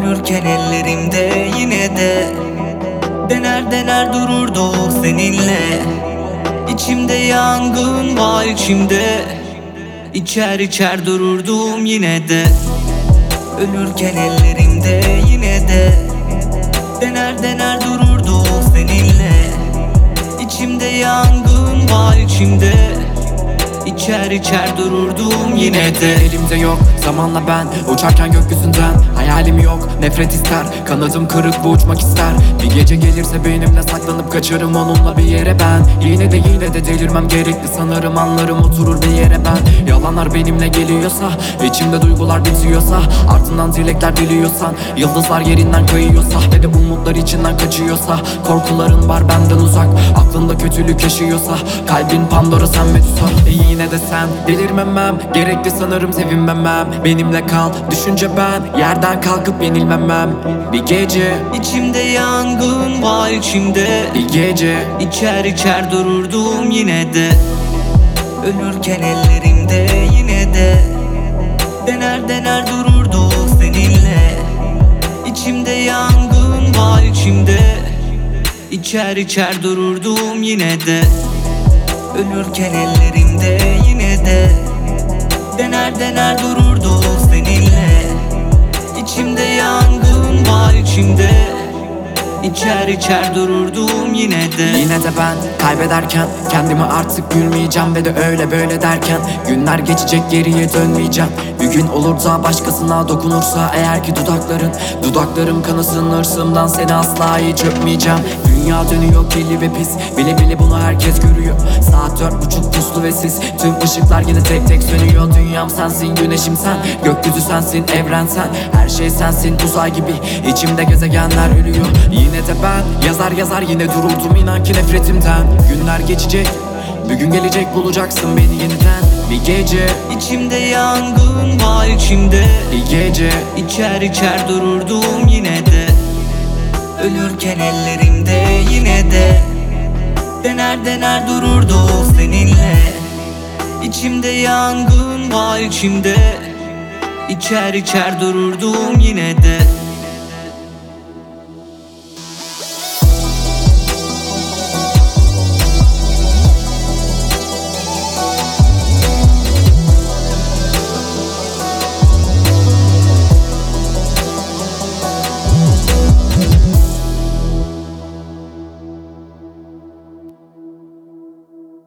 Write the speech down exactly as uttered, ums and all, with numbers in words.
Ölürken ellerimde yine de Dener dener dururdu seninle. İçimde yangın var içimde, İçer içer dururdum yine de. Ölürken ellerimde yine de Dener dener dururdu seninle. İçimde yangın var içimde, İçer içer dururdum yine de. Elimde yok zamanla ben uçarken gökyüzünden. Hayalim yok nefret ister, kanadım kırık bu uçmak ister. Bir gece gelirse benimle saklanıp kaçarım onunla bir yere ben. Yine de yine de delirmem gerekli sanırım, anlarım oturur bir yere ben. Yalanlar benimle geliyorsa, içimde duygular bitiyorsa, ardından dilekler diliyorsan, yıldızlar yerinden kayıyorsa ve de umutlar içinden kaçıyorsa, korkuların var benden uzak, aklında kötülük yaşıyorsa, kalbin Pandora sen Medusa. E yine de sen delirmemem gerekli sanırım, sevinmemem. Benimle kal düşünce ben yerden kalkıp yenilmemem. Bir gece İçimde yangın var içimde, bir gece İçer içer dururdum yine de. Ölürken ellerimde yine de Dener dener dururdu seninle. İçimde yangın var içimde, İçer içer dururdum yine de. Ölürken ellerimde yine de Dener dener dururdu seninle. İçimde yangın var içimde, İçer içer dururdum yine de. Yine de ben kaybederken kendimi artık gülmeyeceğim ve de öyle böyle derken günler geçecek geriye dönmeyeceğim. Bir gün olur da başkasına dokunursa eğer ki dudakların Dudaklarım kanasın hırsımdan, seni asla hiç öpmeyeceğim. Dünya dönüyor kirli ve pis, bile bile bunu herkes görüyor. Saat dört buçuk puslu ve siz, tüm ışıklar yine tek tek sönüyor. Dünyam sensin, güneşim sen, gökyüzü sensin, evren sen. Her şey sensin, uzay gibi içimde gezegenler ölüyor. Yine de ben yazar yazar yine duruldum, inan ki nefretimden. Günler geçecek, bir gün gelecek bulacaksın beni yeniden. Bir gece İçimde yangın var içimde, bir gece İçer içer dururdum yine de. Ölürken ellerimde yine de Dener dener dururdu seninle. İçimde yangın var içimde, İçer içer dururdum yine de.